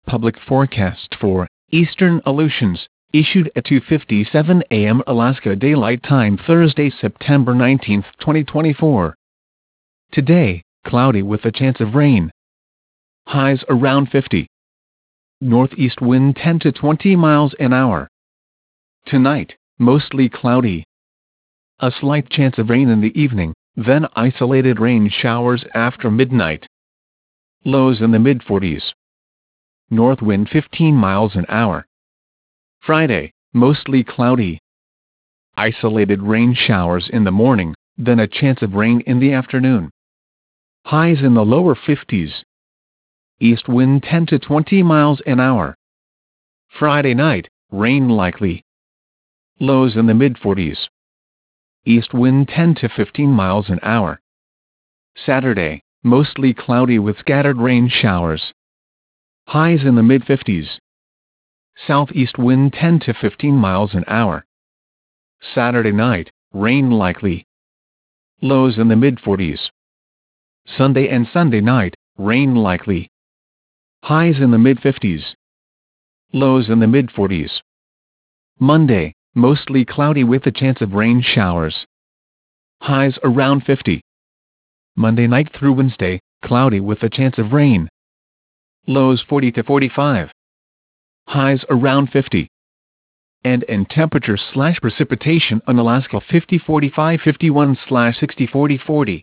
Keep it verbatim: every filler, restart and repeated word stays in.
Public forecast for Eastern Aleutians, issued at two fifty-seven a m Alaska Daylight Time Thursday, September nineteenth, twenty twenty-four. Today, cloudy with a chance of rain. Highs around fifty. Northeast wind ten to twenty miles an hour. Tonight, mostly cloudy. A slight chance of rain in the evening, then isolated rain showers after midnight. Lows in the mid forties. North wind fifteen miles an hour. Friday, mostly cloudy. Isolated rain showers in the morning, then a chance of rain in the afternoon. Highs in the lower fifties. East wind ten to twenty miles an hour. Friday night, rain likely. Lows in the mid forties. East wind ten to fifteen miles an hour. Saturday, mostly cloudy with scattered rain showers. Highs in the mid fifties. Southeast wind ten to fifteen miles an hour. Saturday night, rain likely. Lows in the mid forties. Sunday and Sunday night, rain likely. Highs in the mid fifties. Lows in the mid forties. Monday, mostly cloudy with a chance of rain showers. Highs around fifty. Monday night through Wednesday, cloudy with a chance of rain. Lows forty to forty-five. Highs around fifty. And in temperature slash precipitation on Alaska fifty forty-five fifty-one slash sixty forty forty.